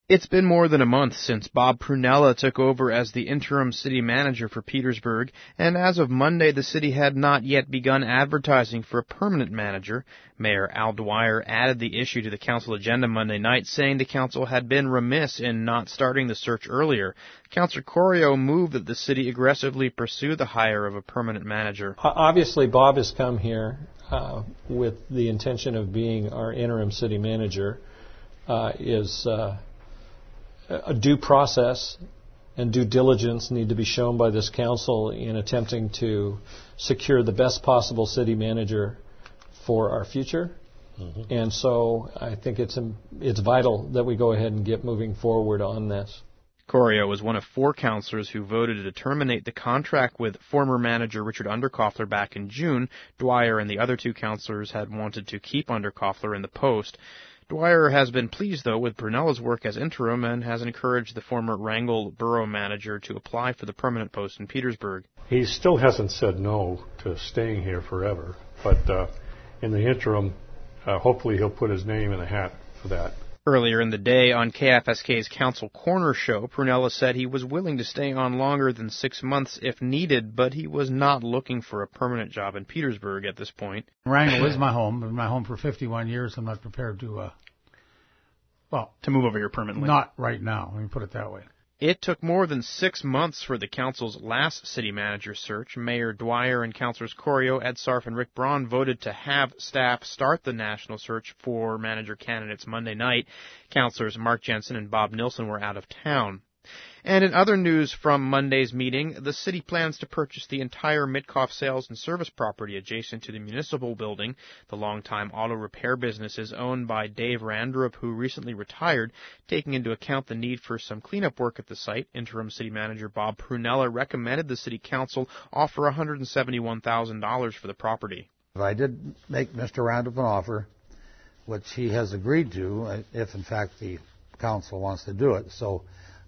It's been more than a month since Bob Prunella took over as the interim city manager for Petersburg, and as of Monday, the city had not yet begun advertising for a permanent manager. Mayor Al Dwyer added the issue to the council agenda Monday night, saying the council had been remiss in not starting the search earlier. Councilor Corio moved that the city aggressively pursue the hire of a permanent manager. Obviously, Bob has come here with the intention of being our interim city manager. A due process and due diligence need to be shown by this council in attempting to secure the best possible city manager for our future. Mm-hmm. And so I think it's vital that we go ahead and get moving forward on this. Corio was one of 4 councillors who voted to terminate the contract with former manager Richard Underkoffler back in June. Dwyer and the other 2 councillors had wanted to keep Underkoffler in the post. Dwyer has been pleased, though, with Prunella's work as interim and has encouraged the former Wrangell borough manager to apply for the permanent post in Petersburg. He still hasn't said no to staying here forever, but in the interim, hopefully he'll put his name in the hat for that. Earlier in the day on KFSK's Council Corner show, Prunella said he was willing to stay on longer than 6 months if needed, but he was not looking for a permanent job in Petersburg at this point. Wrangell is my home. It's been my home for 51 years. I'm not prepared to move over here permanently. Not right now. Let me put it that way. It took more than 6 months for the council's last city manager search. Mayor Dwyer and councilors Corio, Ed Sarf, and Rick Braun voted to have staff start the national search for manager candidates Monday night. Councilors Mark Jensen and Bob Nilsson were out of town. And in other news from Monday's meeting, the city plans to purchase the entire Mitkoff sales and service property adjacent to the municipal building. The longtime auto repair business is owned by Dave Randrup, who recently retired. Taking into account the need for some cleanup work at the site, interim city manager Bob Prunella recommended the city council offer $171,000 for the property. I did make Mr. Randrup an offer, which he has agreed to, if in fact the council wants to do it. So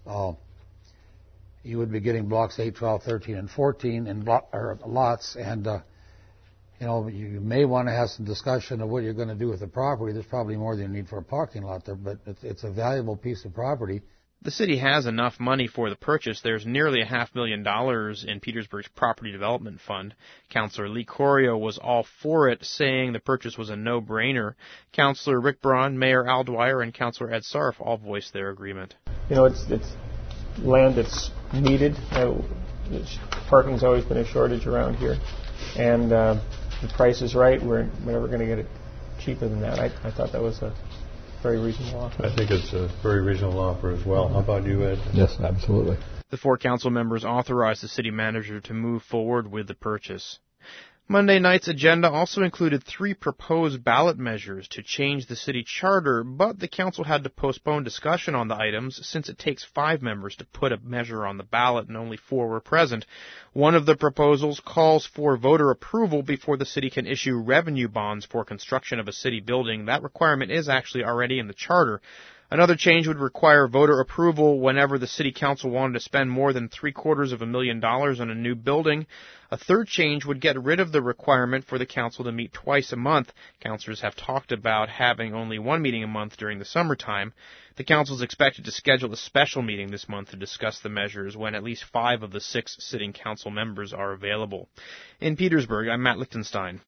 you would be getting blocks 8, 12, 13, and 14 in lots, and you may want to have some discussion of what you're going to do with the property. There's probably more than you need for a parking lot there, but it's a valuable piece of property. The city has enough money for the purchase. There's nearly $500,000 in Petersburg's Property Development Fund. Councilor Lee Corio was all for it, saying the purchase was a no-brainer. Councilor Rick Braun, Mayor Al Dwyer, and Councilor Ed Sarf all voiced their agreement. It's land that's needed. Parking's always been a shortage around here, and the price is right. We're never going to get it cheaper than that. I thought that was a very reasonable offer. I think it's a very reasonable offer as well. How about you, Ed? Yes, absolutely. The 4 council members authorized the city manager to move forward with the purchase. Monday night's agenda also included 3 proposed ballot measures to change the city charter, but the council had to postpone discussion on the items since it takes 5 members to put a measure on the ballot and only 4 were present. One of the proposals calls for voter approval before the city can issue revenue bonds for construction of a city building. That requirement is actually already in the charter. Another change would require voter approval whenever the city council wanted to spend more than $750,000 on a new building. A third change would get rid of the requirement for the council to meet twice a month. Councilors have talked about having only 1 meeting a month during the summertime. The council is expected to schedule a special meeting this month to discuss the measures when at least 5 of the 6 sitting council members are available. In Petersburg, I'm Matt Lichtenstein.